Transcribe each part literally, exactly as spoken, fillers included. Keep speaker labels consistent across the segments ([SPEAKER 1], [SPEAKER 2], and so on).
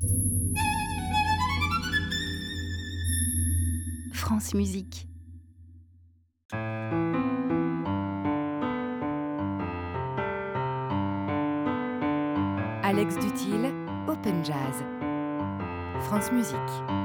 [SPEAKER 1] France Musique.
[SPEAKER 2] Alex Duthil, Open Jazz. France Musique.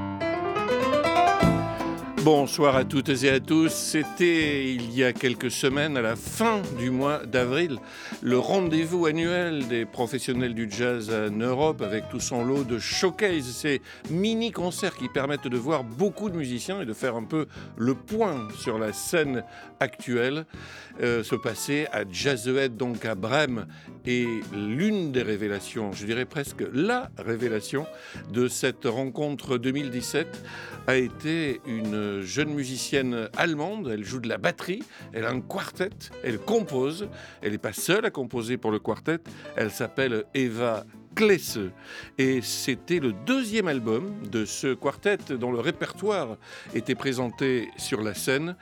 [SPEAKER 3] Bonsoir à toutes et à tous. C'était il y a quelques semaines, à la fin du mois d'avril, le rendez-vous annuel des professionnels du jazz en Europe avec tout son lot de showcase, ces mini-concerts qui permettent de voir beaucoup de musiciens et de faire un peu le point sur la scène actuelle. Euh, se passer à Jazzhead, donc à Brême, et l'une des révélations, je dirais presque la révélation de cette rencontre deux mille dix-sept a été une jeune musicienne allemande. Elle joue de la batterie, elle a un quartet, elle compose, elle n'est pas seule à composer pour le quartet, elle s'appelle Eva Klesse. Et c'était le deuxième album de ce quartet dont le répertoire était présenté sur la scène.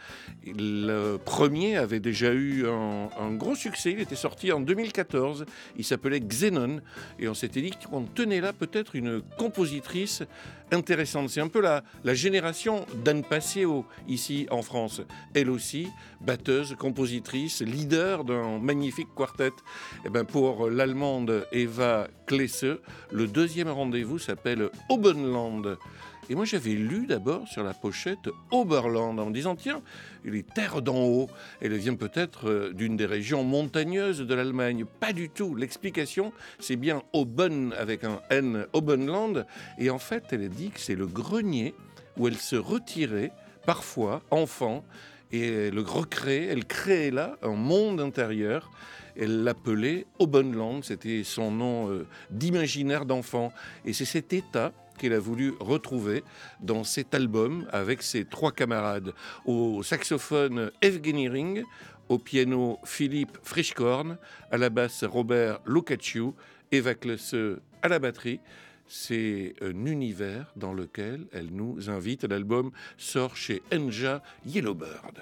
[SPEAKER 3] Le premier avait déjà eu un, un gros succès, il était sorti en deux mille quatorze, il s'appelait Xenon, et on s'était dit qu'on tenait là peut-être une compositrice intéressante. C'est un peu la, la génération d'Anne Passio ici en France. Elle aussi, batteuse, compositrice, leader d'un magnifique quartet. Et ben pour l'allemande Eva Klesse, le deuxième rendez-vous s'appelle Obenland. Et moi, j'avais lu d'abord sur la pochette Oberland en me disant, tiens, les terres d'en haut, elle vient peut-être d'une des régions montagneuses de l'Allemagne. Pas du tout. L'explication, c'est bien Oben avec un N, Obenland. Et en fait, elle dit que c'est le grenier où elle se retirait, parfois, enfant, et elle recréait, elle créait là un monde intérieur. Elle l'appelait Obenland, c'était son nom euh, d'imaginaire d'enfant. Et c'est cet état qu'elle a voulu retrouver dans cet album avec ses trois camarades. Au saxophone, Evgeny Ring, au piano, Philippe Frischkorn, à la basse, Robert Lukaciu, Eva Klesse à la batterie. C'est un univers dans lequel elle nous invite. L'album sort chez Enja Yellowbird.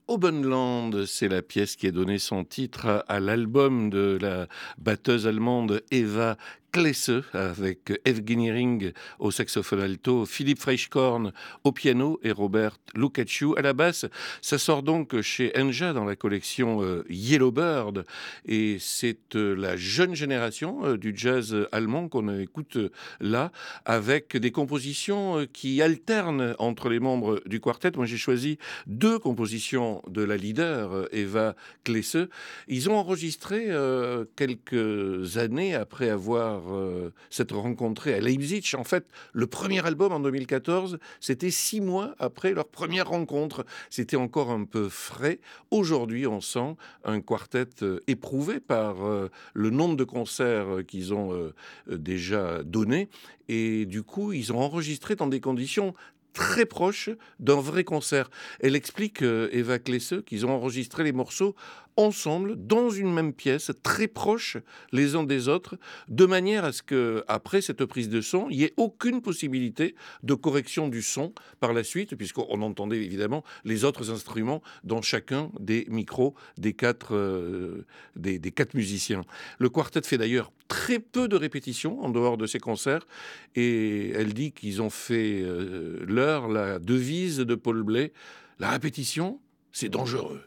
[SPEAKER 3] Obenland, c'est la pièce qui a donné son titre à l'album de la batteuse allemande Eva Klesse, avec Evgeny Ring au saxophone alto, Philippe Freischkorn au piano et Robert Lukaciu à la basse. Ça sort donc chez Enja dans la collection euh, Yellowbird, et c'est euh, la jeune génération euh, du jazz allemand qu'on écoute euh, là, avec des compositions euh, qui alternent entre les membres du quartet. Moi j'ai choisi deux compositions de la leader euh, Eva Klesse. Ils ont enregistré euh, quelques années après avoir euh, s'être rencontrés à Leipzig. En fait, le premier album en deux mille quatorze, c'était six mois après leur première rencontre. C'était encore un peu frais. Aujourd'hui, on sent un quartet euh, éprouvé par euh, le nombre de concerts euh, qu'ils ont euh, déjà donnés. Et du coup, ils ont enregistré dans des conditions très proches d'un vrai concert. Elle explique, euh, Eva Klesse, qu'ils ont enregistré les morceaux ensemble, dans une même pièce, très proches les uns des autres, de manière à ce que, après cette prise de son, il n'y ait aucune possibilité de correction du son par la suite, puisqu'on entendait évidemment les autres instruments dans chacun des micros des quatre, euh, des, des quatre musiciens. Le quartet fait d'ailleurs très peu de répétitions en dehors de ces concerts, et elle dit qu'ils ont fait euh, leur, la devise de Paul Bley: la répétition, c'est dangereux.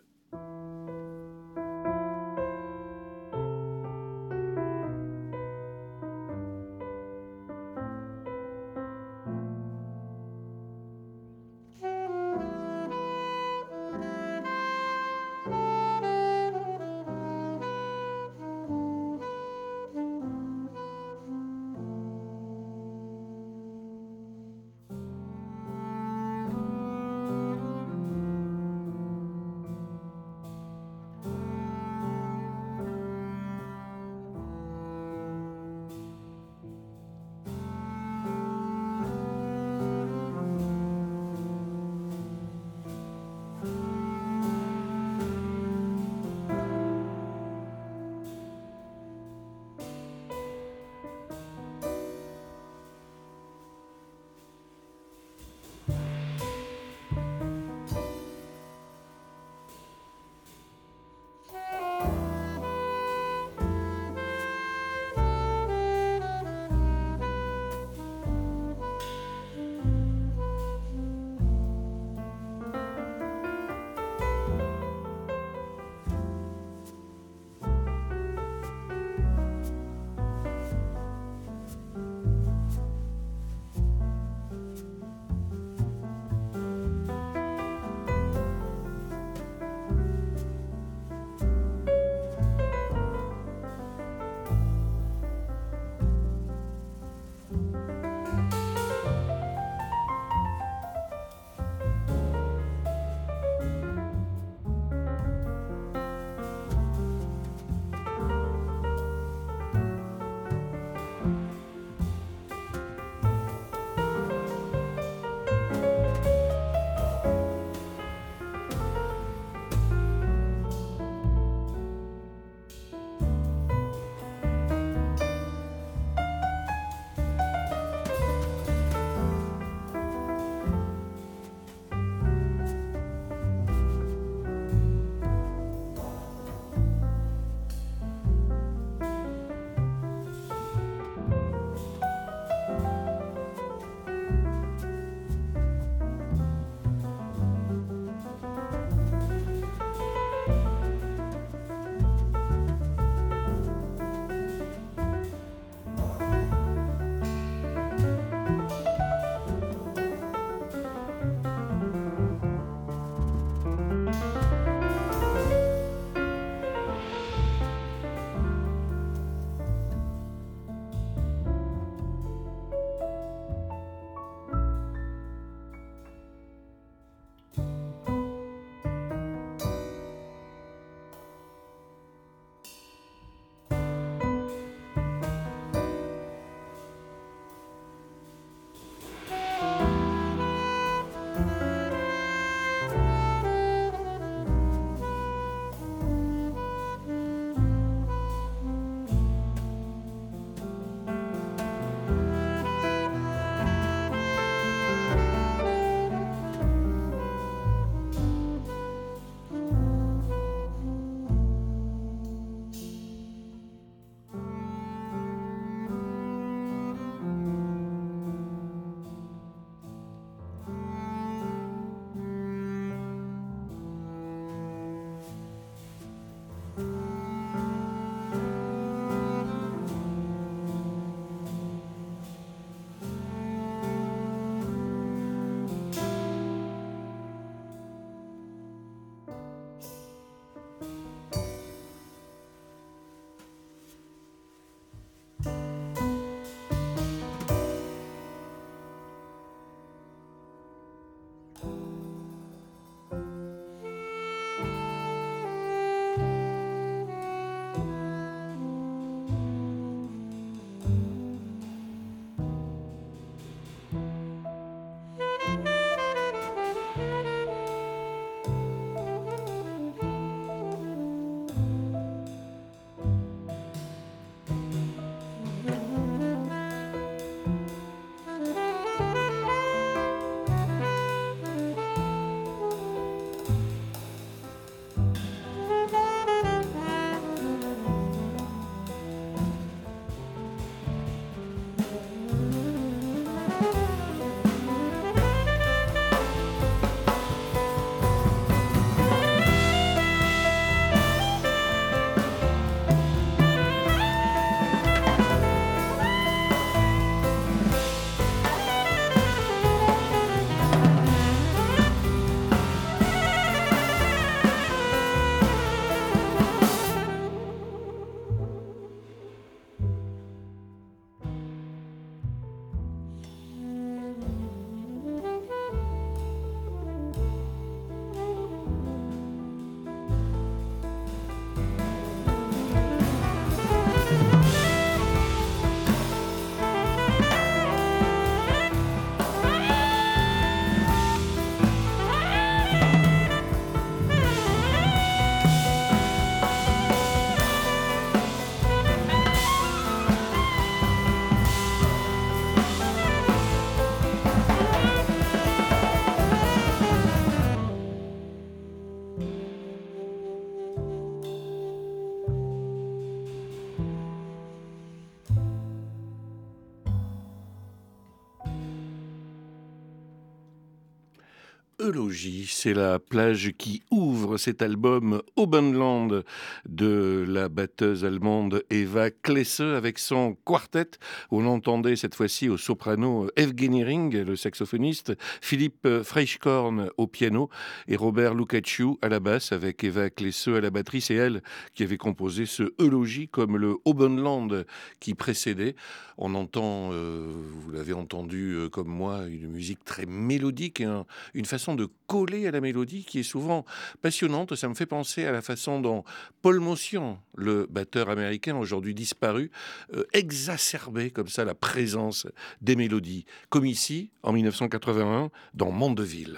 [SPEAKER 3] Eulogie, c'est la plage qui ouvre cet album Aubenland de la batteuse allemande Eva Klesse avec son quartet. On entendait cette fois-ci au soprano Evgeny Ring, le saxophoniste, Philippe Freischkorn au piano et Robert Lukaciu à la basse avec Eva Klesse à la batterie. C'est elle qui avait composé ce Eulogie comme le Aubenland qui précédait. On entend, euh, vous l'avez entendu euh, comme moi, une musique très mélodique et un, une façon de coller à la mélodie qui est souvent passionnante. Ça me fait penser à la façon dont Paul Motian, le batteur américain aujourd'hui disparu, euh, exacerbait comme ça la présence des mélodies, comme ici en mille neuf cent quatre-vingt-un dans Mandeville.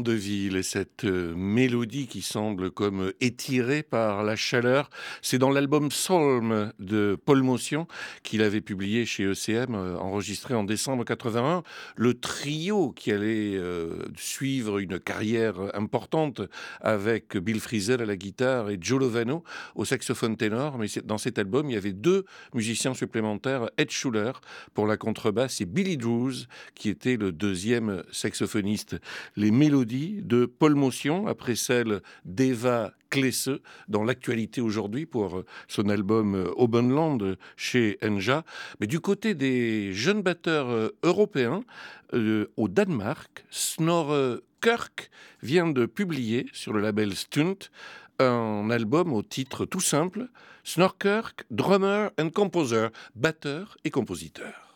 [SPEAKER 3] Bande de Ville et cette euh, mélodie qui semble comme étirée par la chaleur, c'est dans l'album Psalm de Paul Motion qu'il avait publié chez E C M, euh, enregistré en décembre quatre-vingt-un. Le trio qui allait euh, suivre une carrière importante avec Bill Frisell à la guitare et Joe Lovano au saxophone ténor. Mais dans cet album, il y avait deux musiciens supplémentaires, Ed Schuller pour la contrebasse et Billy Drews qui était le deuxième saxophoniste. Les mélodies de Paul Motion, après celles d'Eva Klesse dans l'actualité aujourd'hui pour son album Obenland chez Enja. Mais du côté des jeunes batteurs européens, euh, au Danemark, Snorre Kirk vient de publier sur le label Stunt un album au titre tout simple, Snorre Kirk, Drummer and Composer, batteur et compositeur.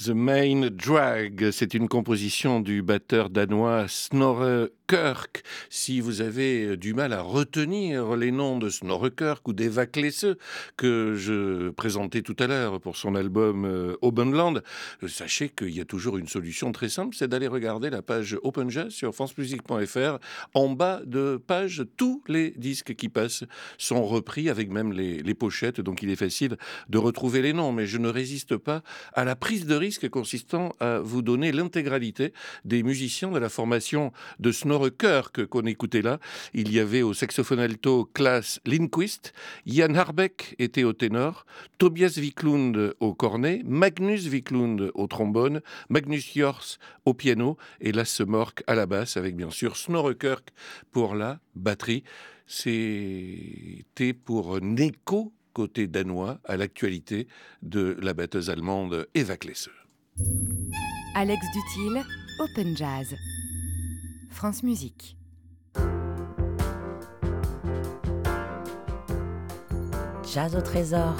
[SPEAKER 3] The Main Drag, c'est une composition du batteur danois Snorre Kirk. Si vous avez du mal à retenir les noms de Snorre Kirk ou d'Eva Klesse que je présentais tout à l'heure pour son album euh, Openland, sachez qu'il y a toujours une solution très simple, c'est d'aller regarder la page Open Jazz sur france musique point f r. En bas de page, tous les disques qui passent sont repris avec même les, les pochettes, donc il est facile de retrouver les noms. Mais je ne résiste pas à la prise de risque consistant à vous donner l'intégralité des musiciens de la formation de Snorre Kirk qu'on écoutait là. Il y avait au saxophone alto Claes Lindquist, Jan Harbeck était au ténor, Tobias Wiklund au cornet, Magnus Wiklund au trombone, Magnus Hjors au piano et Lasse Mork à la basse, avec bien sûr Snorre Kirk pour la batterie. C'était pour Neko, côté danois, à l'actualité de la batteuse allemande Eva Klesse.
[SPEAKER 2] Alex Dutil, Open Jazz. France Musique.
[SPEAKER 4] Jazz au trésor.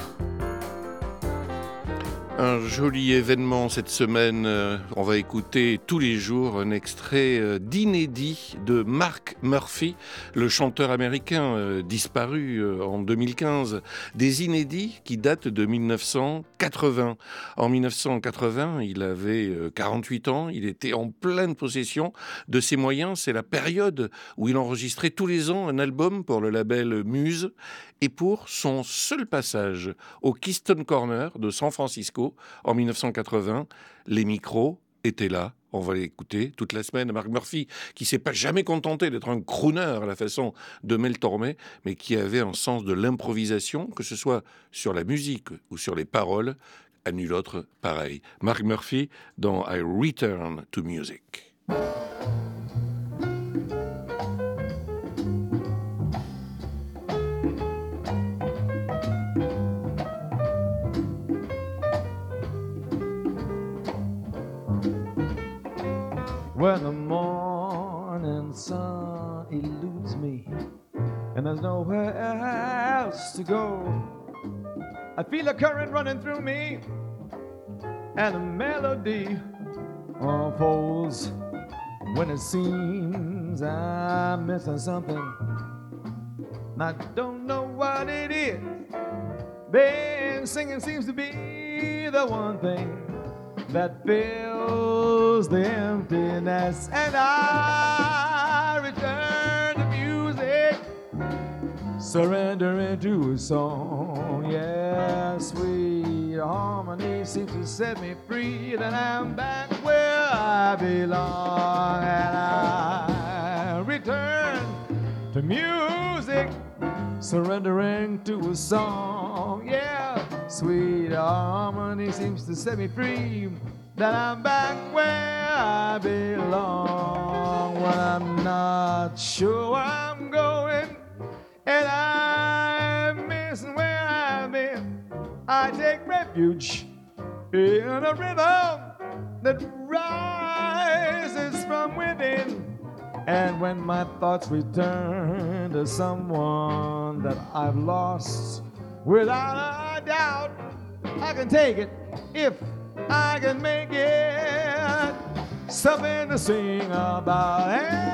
[SPEAKER 3] Un joli événement cette semaine. On va écouter tous les jours un extrait d'inédit de Mark Murphy, le chanteur américain disparu en deux mille quinze. Des inédits qui datent de mille neuf cent quatre-vingts. En mille neuf cent quatre-vingts, il avait quarante-huit ans. Il était en pleine possession de ses moyens. C'est la période où il enregistrait tous les ans un album pour le label Muse. Et pour son seul passage au Keystone Corner de San Francisco en mille neuf cent quatre-vingts, les micros étaient là. On va l'écouter toute la semaine. Mark Murphy, qui s'est pas jamais contenté d'être un crooner à la façon de Mel Tormé, mais qui avait un sens de l'improvisation, que ce soit sur la musique ou sur les paroles, à nul autre pareil. Mark Murphy dans I Return to Music.
[SPEAKER 5] When the morning sun eludes me and there's nowhere else to go, I feel a current running through me and a melody unfolds. When it seems I'm missing something, I don't know what it is. Then singing seems to be the one thing that fills the emptiness, and I return to music, surrendering to a song. Yeah, sweet harmony seems to set me free. Then I'm back where I belong, and I return to music, surrendering to a song. Yeah, sweet harmony seems to set me free. That I'm back where I belong. When I'm not sure where I'm going and I'm missing where I've been, I take refuge in a rhythm that rises from within. And when my thoughts return to someone that I've lost, without a doubt, I can take it if I can make it something to sing about.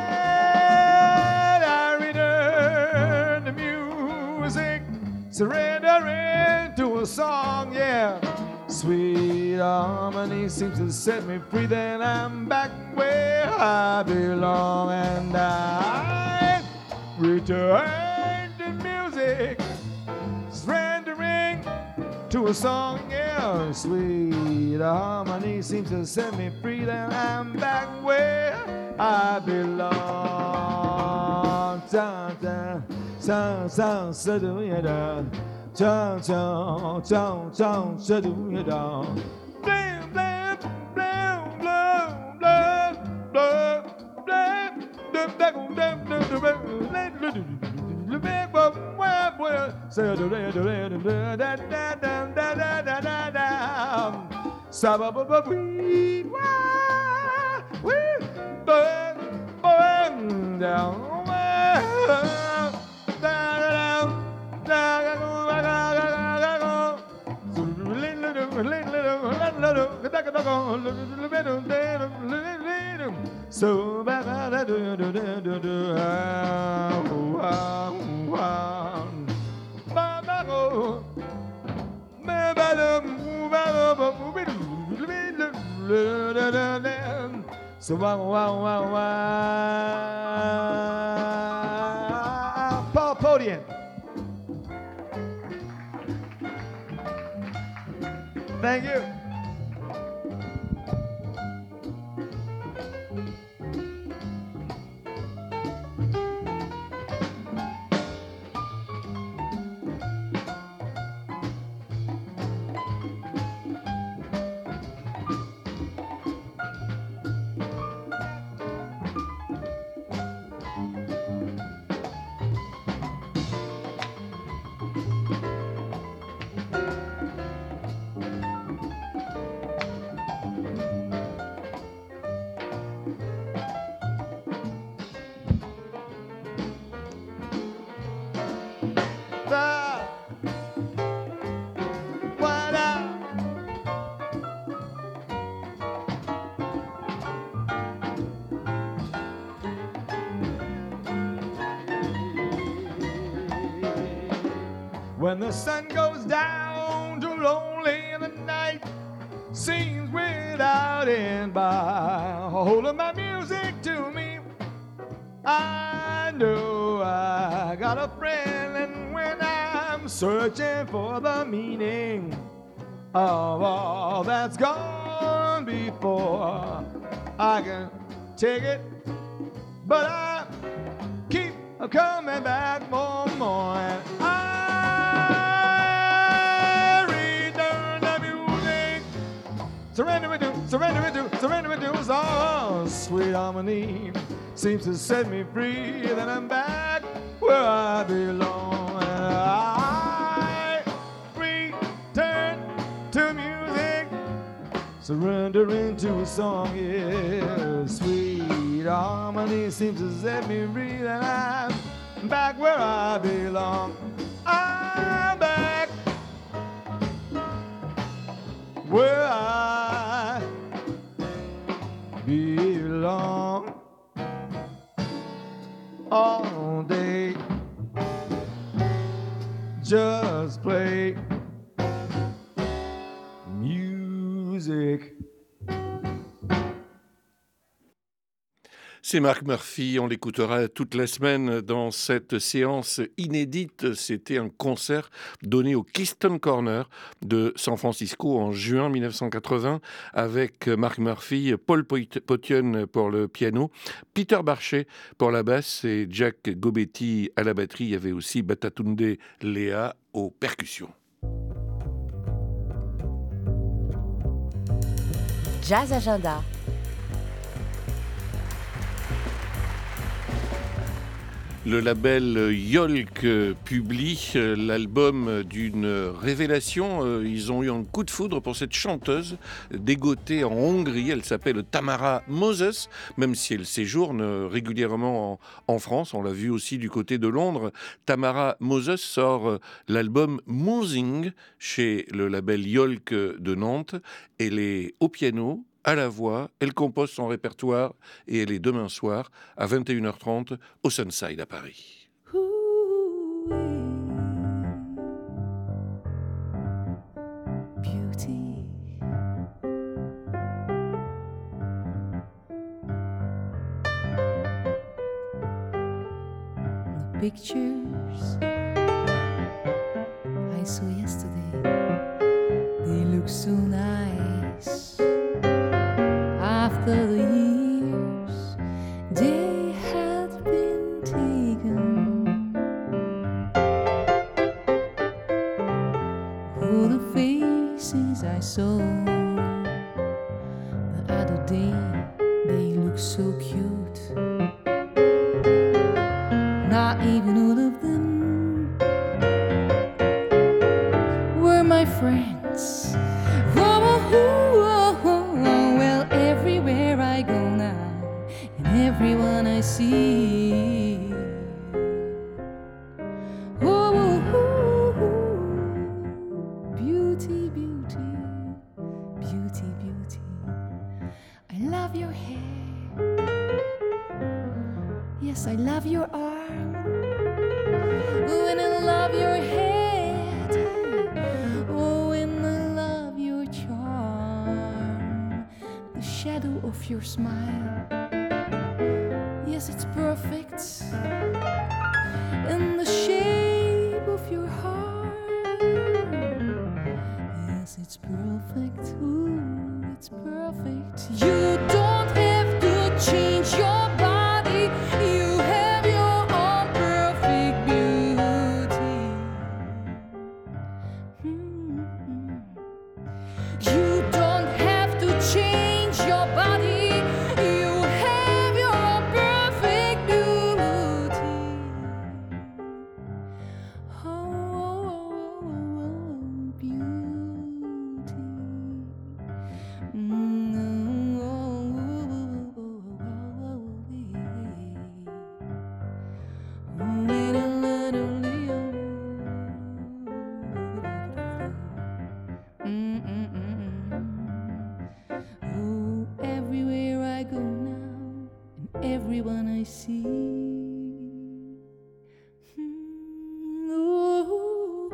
[SPEAKER 5] And I return to music, surrendering to a song, yeah. Sweet harmony seems to set me free. Then I'm back where I belong, and I return to music, surrendering to a song, yeah. Sweet harmony seems to set me free. Then I'm back where I belong. Dun, dun, dun, dun, dun, dun, dun. Dun, dun, dun, dun, dun, dun. Blam, blam, blam, blam, blam, blam, blam, dum, dum, dum, dum, dum, So ba ba da do do do do do ah ah ah ba ba go ba ba da ba ba ba so wow wow wow wow Paul Podian. Thank you. When the sun goes down, too lonely in the night seems without end by holding my music to me. I know I got a friend, and when I'm searching for the meaning of all that's gone before, I can take it, but I keep coming back more and more. And I surrender it to, surrender it to, surrender it to us all. Sweet harmony seems to set me free. Then I'm back where I belong. And I return to music, surrendering to a song. Yeah, sweet harmony seems to set me free. Then I'm back where I belong. I'm back where I belong. All day just play music.
[SPEAKER 3] C'est Mark Murphy, on l'écoutera toute la semaine dans cette séance inédite. C'était un concert donné au Keystone Corner de San Francisco en juin mille neuf cent quatre-vingts avec Mark Murphy, Paul Podian pour le piano, Peter Barchet pour la basse et Jack Gobetti à la batterie. Il y avait aussi Batatunde Lea aux percussions.
[SPEAKER 2] Jazz Agenda.
[SPEAKER 3] Le label Yolk publie l'album d'une révélation. Ils ont eu un coup de foudre pour cette chanteuse dégotée en Hongrie. Elle s'appelle Tamara Moses, même si elle séjourne régulièrement en, en France. On l'a vu aussi du côté de Londres. Tamara Moses sort l'album Moving chez le label Yolk de Nantes. Elle est au piano, à la voix, elle compose son répertoire et elle est demain soir à vingt et une heures trente au Sunside à Paris.
[SPEAKER 1] Beauty. The pictures I saw yesterday, they look so nice. After the years they had been taken, all the faces I saw the other day, they look so cute. Not even all of them were my friends. Whoa, love your arm, when I love your head, oh, when I love your charm, the shadow of your smile. Yes, it's perfect, in the shape of your heart. Yes, it's perfect, ooh, it's perfect. You don't have to change your body, you have your own perfect beauty. Mm-hmm. You don't have to change your body, you have your own perfect beauty. Oh, beauty. Oh, everywhere I go now, and everyone I see. Mm, ooh,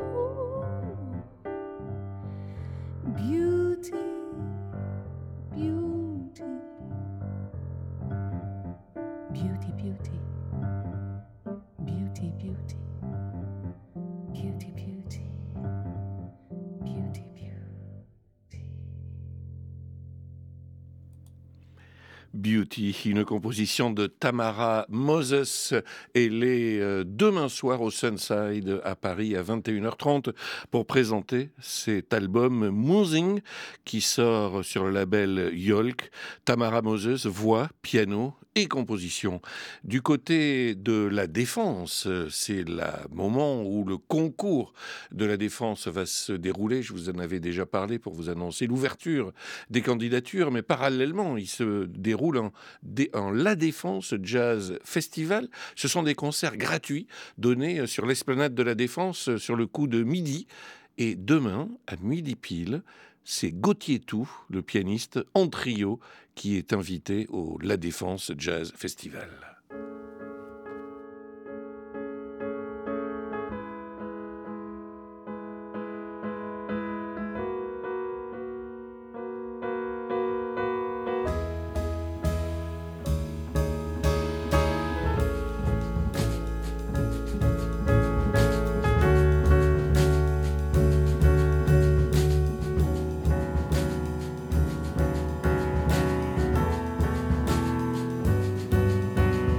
[SPEAKER 1] beauty, beauty, beauty, beauty, beauty, beauty, beauty, beauty, beauty, beauty.
[SPEAKER 3] Beauty, une composition de Tamara Moses. Elle est euh, demain soir au Sunside à Paris à vingt et une heures trente pour présenter cet album Moving qui sort sur le label Yolk. Tamara Moses, voix, piano et composition. Du côté de la Défense, c'est le moment où le concours de la Défense va se dérouler. Je vous en avais déjà parlé pour vous annoncer l'ouverture des candidatures, mais parallèlement, il se déroule en, en La Défense Jazz Festival. Ce sont des concerts gratuits donnés sur l'esplanade de la Défense sur le coup de midi. Et demain, à midi pile, c'est Gauthier Tout, le pianiste en trio, qui est invité au La Défense Jazz Festival.
[SPEAKER 1] Beauty,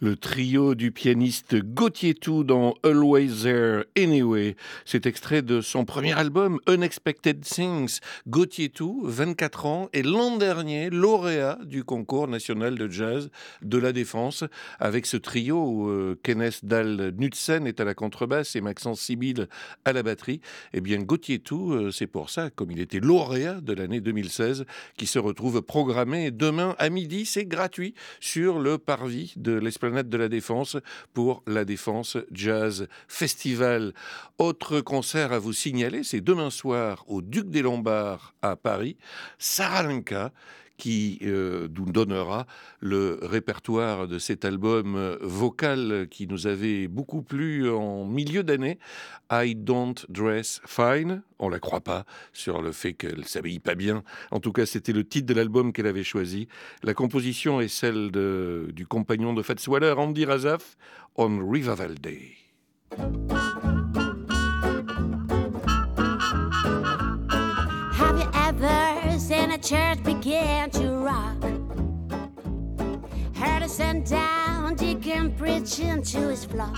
[SPEAKER 3] le trio du pianiste Gauthier Tout dans Always There Anyway. C'est extrait de son premier album Unexpected Things. Gauthier Tout, vingt-quatre ans, et l'an dernier lauréat du concours national de jazz de la Défense avec ce trio où euh, Kenneth Dahl Knudsen est à la contrebasse et Maxence Sibyl à la batterie. Eh bien Gauthier Tout, euh, c'est pour ça, comme il était lauréat de l'année deux mille seize, qui se retrouve programmé demain à midi. C'est gratuit sur le parvis de l'Esplanade de la Défense pour la Défense Jazz Festival. Autre concert à vous signaler, c'est demain soir au Duc des Lombards à Paris, Saralenka, qui euh, nous donnera le répertoire de cet album euh, vocal qui nous avait beaucoup plu en milieu d'année, I Don't Dress Fine. On la croit pas sur le fait qu'elle s'habille pas bien. En tout cas, c'était le titre de l'album qu'elle avait choisi. La composition est celle de, du compagnon de Fats Waller, Andy Razaf, On Revival Day.
[SPEAKER 6] Have you ever seen a church begin to rock? Heard a sent down deacon preaching to his flock?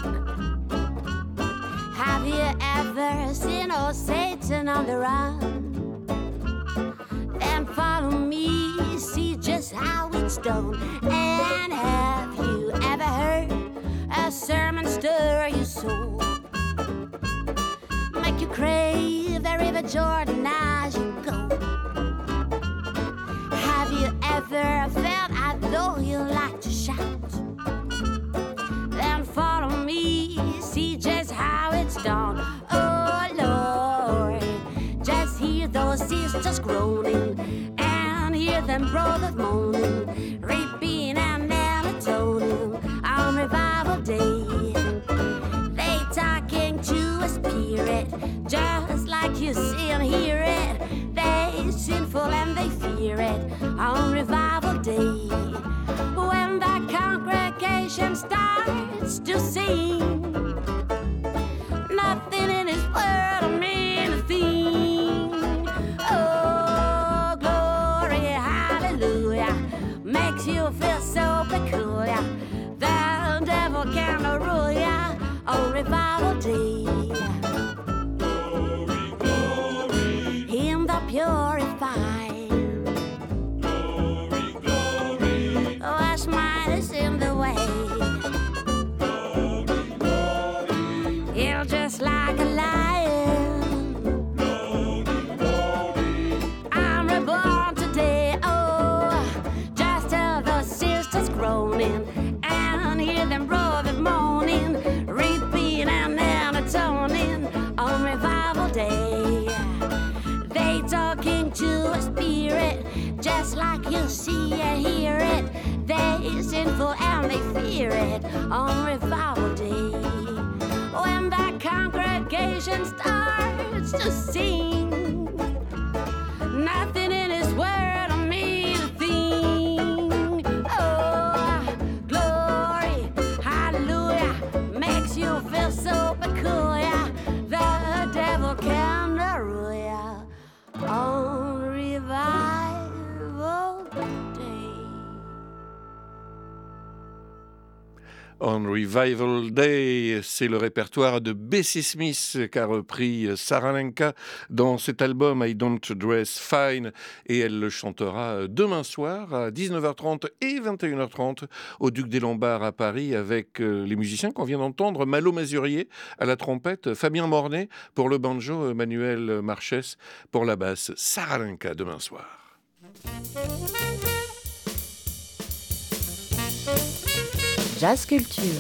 [SPEAKER 6] Have you ever seen old Satan on the run? Then follow me, see just how it's done. And have you ever heard a sermon stir your soul? Make you crave the River Jordan as you go. Have you ever felt as though you like to shout? Then follow me, see just how it's done. Oh Lord, just hear those sisters groaning, and hear them brothers moaning, reaping and melatonin on revival day. They talking to a spirit, just like you see and hear it. They sinful and they fear it on revival day. When the congregation starts to sing, nothing in this world will mean a thing. Oh, glory, hallelujah, makes you feel so peculiar. The devil can't rule ya on revival day. Glory, glory, in the purified. Glory, glory, wash my sin the way. Glory, glory, you're just like a lion. Glory, glory, I'm reborn today. Oh, just tell those sisters groaning, and hear them brothers moaning, reaping and atoning on revival day. They talking to a spirit, just like you see and hear it. They sinful and they fear it on revival day. When the congregation starts to sing, nothing in this world will mean a thing. Oh, glory, hallelujah, makes you feel so peculiar. The devil can rule ya on revival day.
[SPEAKER 3] On Revival Day, c'est le répertoire de Bessie Smith qu'a repris Saralenka dans cet album I Don't Dress Fine, et elle le chantera demain soir à dix-neuf heures trente et vingt et une heures trente au Duc des Lombards à Paris avec les musiciens qu'on vient d'entendre, Malo Mazurier à la trompette, Fabien Mornay pour le banjo, Manuel Marchès pour la basse. Saralenka demain soir.
[SPEAKER 4] Jazz Culture.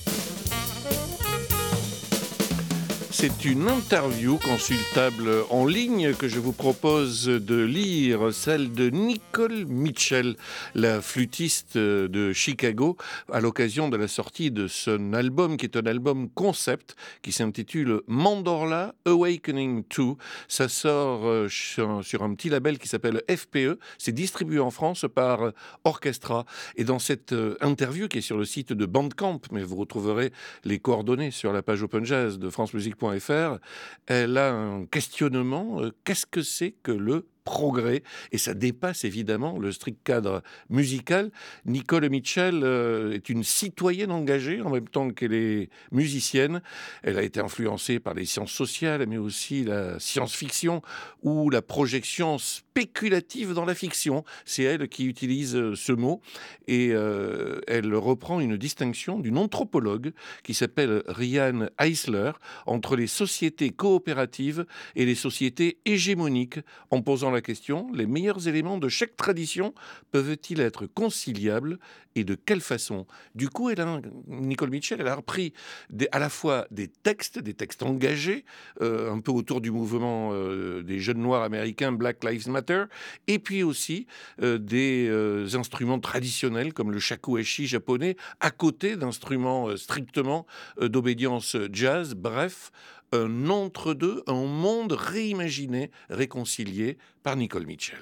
[SPEAKER 3] C'est une interview consultable en ligne que je vous propose de lire, celle de Nicole Mitchell, la flûtiste de Chicago, à l'occasion de la sortie de son album, qui est un album concept, qui s'intitule Mandorla Awakening deux. Ça sort sur un petit label qui s'appelle F P E. C'est distribué en France par Orchestra. Et dans cette interview, qui est sur le site de Bandcamp, mais vous retrouverez les coordonnées sur la page Open Jazz de francemusique point f r, elle a un questionnement. Qu'est-ce que c'est que le progrès, et ça dépasse évidemment le strict cadre musical. Nicole Mitchell euh, est une citoyenne engagée en même temps qu'elle est musicienne. Elle a été influencée par les sciences sociales, mais aussi la science-fiction ou la projection spéculative dans la fiction. C'est elle qui utilise ce mot, et euh, elle reprend une distinction d'une anthropologue qui s'appelle Ryan Eisler entre les sociétés coopératives et les sociétés hégémoniques, en posant la question: les meilleurs éléments de chaque tradition peuvent-ils être conciliables, et de quelle façon? Du coup, elle a, Nicole Mitchell, elle a repris des, à la fois des textes, des textes engagés, euh, un peu autour du mouvement euh, des jeunes noirs américains, Black Lives Matter, et puis aussi euh, des euh, instruments traditionnels comme le shakuhachi japonais, à côté d'instruments euh, strictement euh, d'obédience jazz. Bref, un entre-deux, un monde réimaginé, réconcilié par Nicole Mitchell.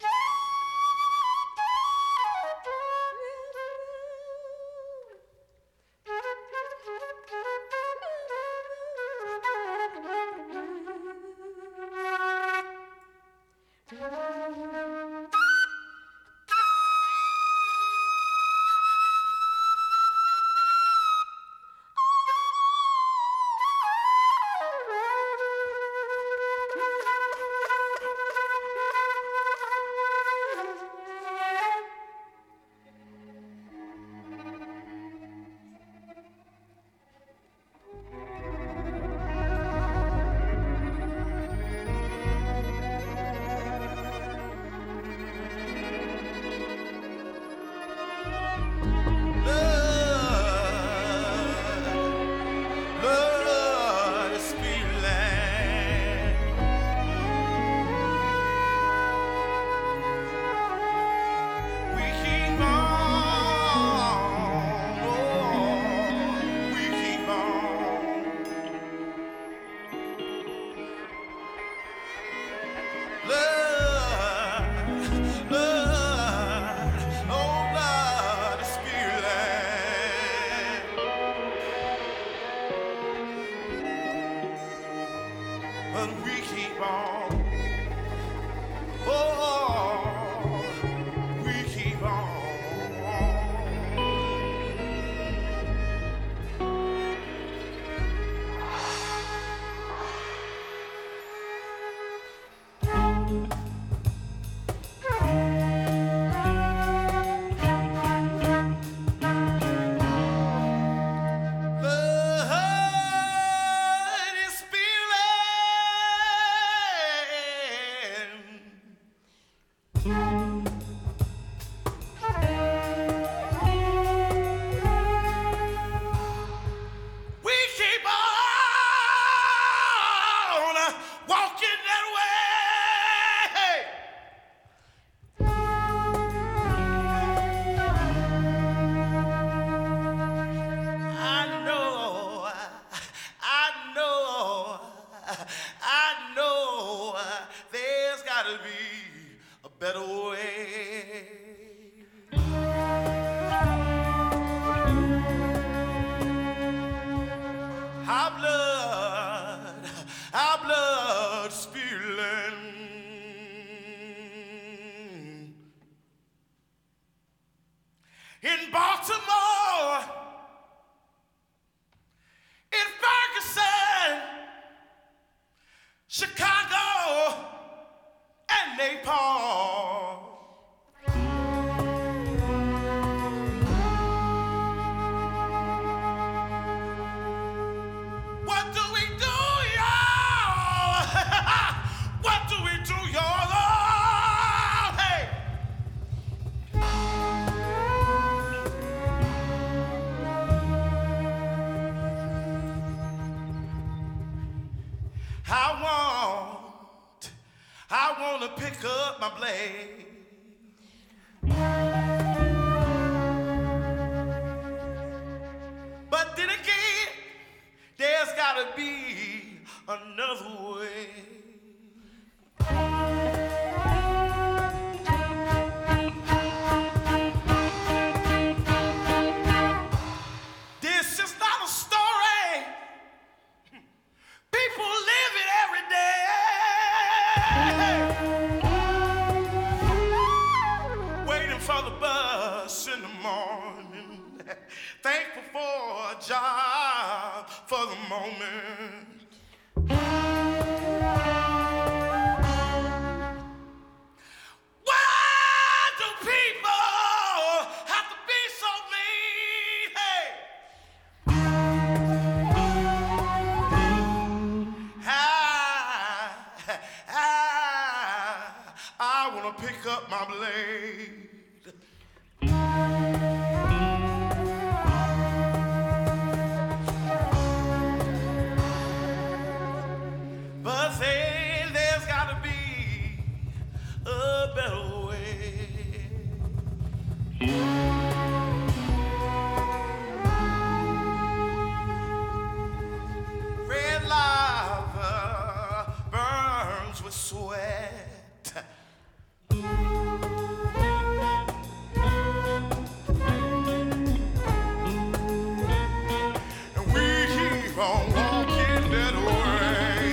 [SPEAKER 7] In Baltimore, in Ferguson, Chicago, and Naples. What do we do, y'all? What do we do, y'all? Hey! I want, I want to pick up my blade. But then again, there's gotta be another way. This is not a story. People live it every day. a job for the moment. Why do people have to be so mean? Hey, I, I, I wanna pick up my blade. But say there's gotta be a better way. Red lava burns with sweat. And we keep on walking that way.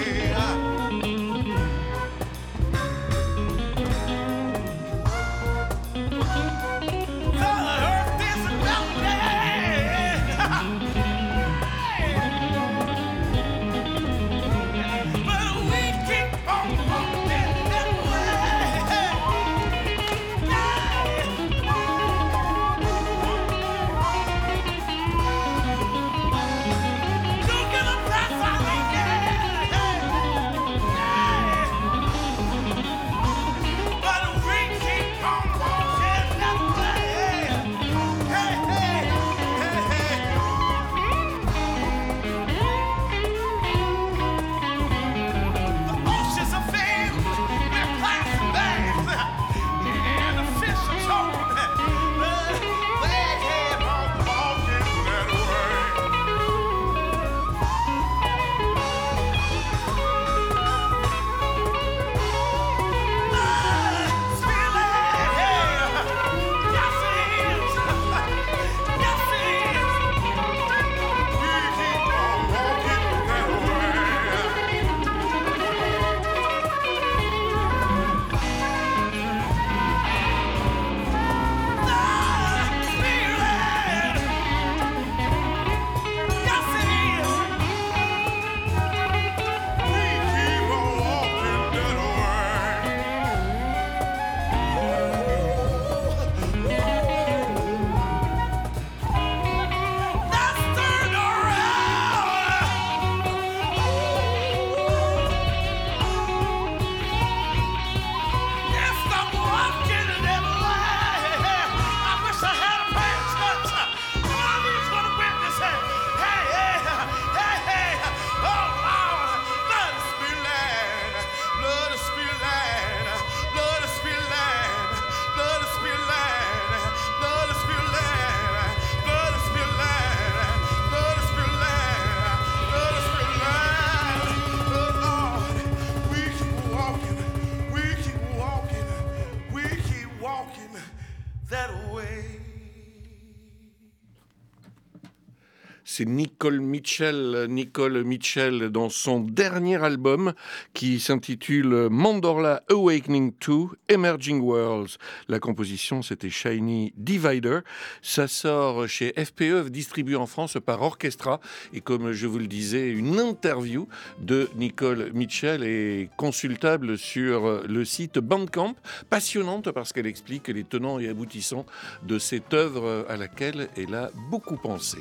[SPEAKER 3] C'est Nicole Mitchell, Nicole Mitchell dans son dernier album qui s'intitule Mandorla Awakening deux Emerging Worlds. La composition, c'était Shiny Divider. Ça sort chez F P E, distribué en France par Orchestra. Et comme je vous le disais, une interview de Nicole Mitchell est consultable sur le site Bandcamp. Passionnante parce qu'elle explique les tenants et aboutissants de cette œuvre à laquelle elle a beaucoup pensé.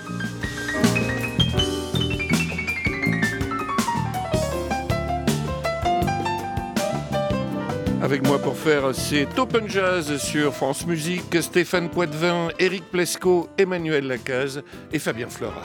[SPEAKER 3] Avec moi pour faire cet Open Jazz sur France Musique, Stéphane Poitvin, Éric Plesco, Emmanuel Lacaze et Fabien Flora.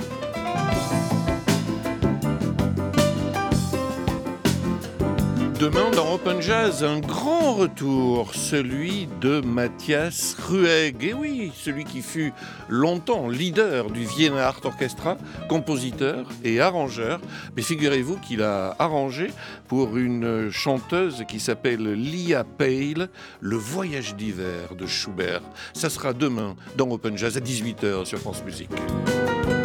[SPEAKER 3] Demain dans Open Jazz, un grand retour, celui de Matthias Ruegg. Et oui, celui qui fut longtemps leader du Vienna Art Orchestra, compositeur et arrangeur. Mais figurez-vous qu'il a arrangé pour une chanteuse qui s'appelle Lia Pale, Le Voyage d'hiver de Schubert. Ça sera demain dans Open Jazz à dix-huit heures sur France Musique.